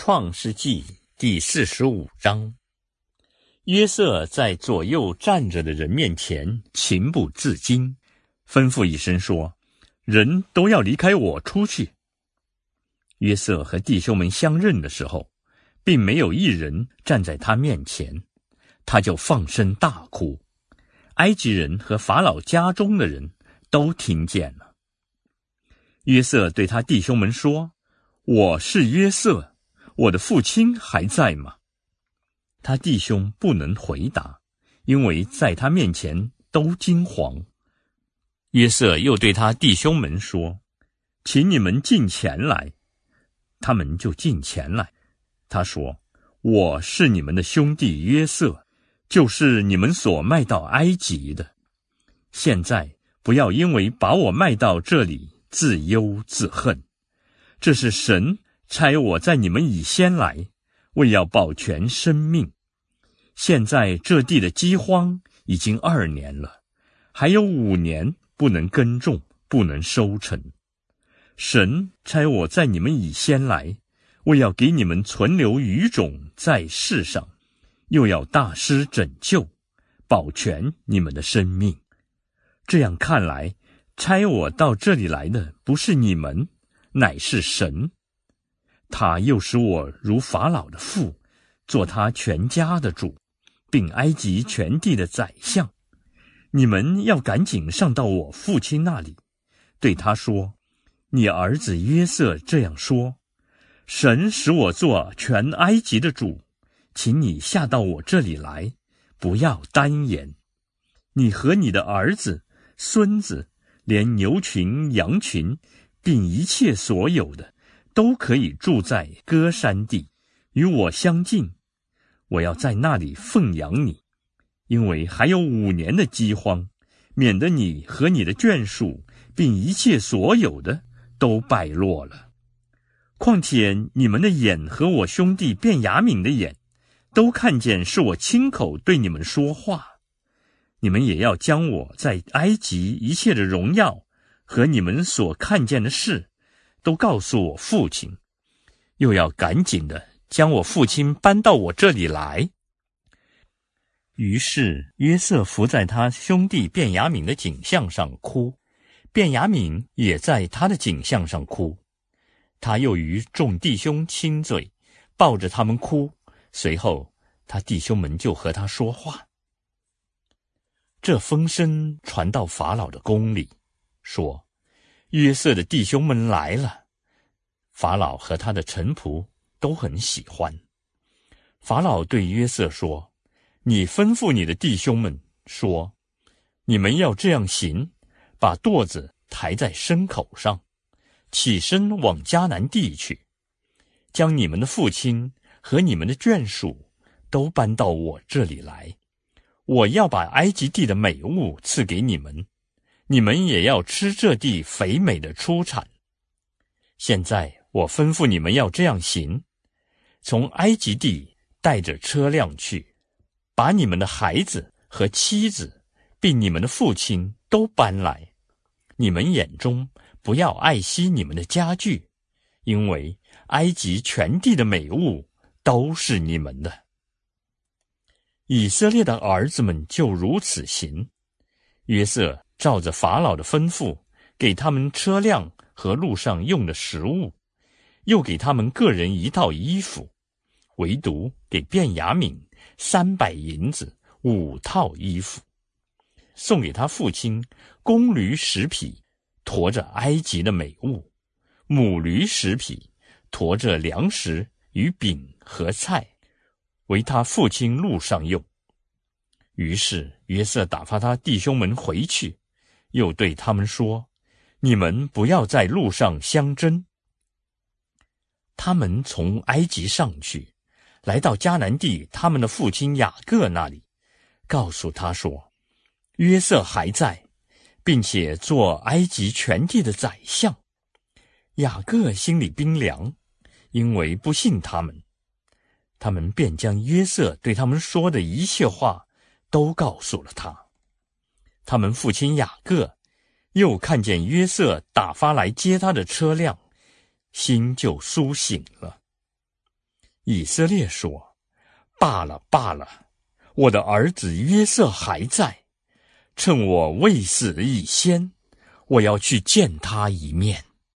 创世纪第45章，约瑟在左右站着的人面前情不自禁，吩咐一声说：人都要离开我出去。约瑟和弟兄们相认的时候，并没有一人站在他面前，他就放声大哭。埃及人和法老家中的人都听见了。约瑟对他弟兄们说：我是约瑟，我的父亲还在吗？他弟兄不能回答，因为在他面前都惊惶。约瑟又对他弟兄们说：请你们近前来。他们就近前来。他说：我是你们的兄弟约瑟，就是你们所卖到埃及的。现在不要因为把我卖到这里自忧自恨，这是神差我在你们以先来，为要保全生命。现在这地的饥荒已经2年了，还有5年不能耕种，不能收成。神差我在你们以先来，为要给你们存留余种在世上，又要大施拯救，保全你们的生命。这样看来，差我到这里来的不是你们，乃是神。他又使我如法老的父，做他全家的主，并埃及全地的宰相。你们要赶紧上到我父亲那里，对他说：你儿子约瑟这样说，神使我做全埃及的主，请你下到我这里来，不要单言。你和你的儿子、孙子，连牛群、羊群，并一切所有的，都可以住在歌珊地，与我相近。我要在那里奉养你，因为还有5年的饥荒，免得你和你的眷属，并一切所有的都败落了。况且你们的眼和我兄弟便雅悯的眼，都看见是我亲口对你们说话。你们也要将我在埃及一切的荣耀和你们所看见的事，都告诉我父亲，又要赶紧的将我父亲搬到我这里来。于是约瑟伏在他兄弟便雅悯的颈项上哭，便雅悯也在他的颈项上哭。他又与众弟兄亲嘴，抱着他们哭。随后他弟兄们就和他说话。这风声传到法老的宫里，说约瑟的弟兄们来了。法老和他的臣仆都很喜欢。法老对约瑟说：你吩咐你的弟兄们说，你们要这样行，把舵子抬在牲口上，起身往迦南地去，将你们的父亲和你们的眷属都搬到我这里来。我要把埃及地的美物赐给你们，你们也要吃这地肥美的出产。现在我吩咐你们要这样行，从埃及地带着车辆去，把你们的孩子和妻子，并你们的父亲都搬来。你们眼中不要爱惜你们的家具，因为埃及全地的美物都是你们的。以色列的儿子们就如此行。约瑟照着法老的吩咐，给他们车辆和路上用的食物，又给他们个人1套衣服，唯独给便雅悯300银子5套衣服，送给他父亲公驴10匹，驮着埃及的美物，母驴10匹，驮着粮食与饼和菜，为他父亲路上用。于是约瑟打发他弟兄们回去，又对他们说：你们不要在路上相争。他们从埃及上去，来到迦南地他们的父亲雅各那里，告诉他说：约瑟还在，并且做埃及全地的宰相。雅各心里冰凉，因为不信他们。他们便将约瑟对他们说的一切话都告诉了他。他们父亲雅各又看见约瑟打发来接他的车辆，心就苏醒了。 以色列说：罢了罢了，我的儿子约瑟还在，趁我未死以先，我要去见他一面。